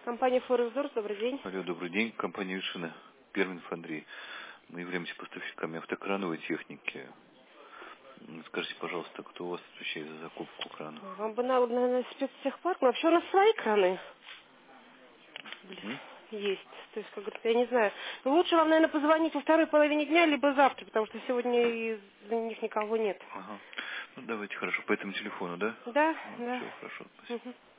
Компания Форекс, добрый день. Алло, добрый день. Компания Вершина. Перминов Андрей. Мы являемся поставщиками автокрановой техники. Скажите, пожалуйста, кто у вас отвечает за закупку крана? Вам бы надо, наверное, спецтехпарк, но вообще у нас свои краны М? есть. То есть, как говорится, я не знаю. Но лучше вам, наверное, позвонить во второй половине дня, либо завтра, потому что сегодня из них никого нет. Ага. Ну, давайте, хорошо. По этому телефону, да? Да, Ну, да. все, хорошо, спасибо. Мгм.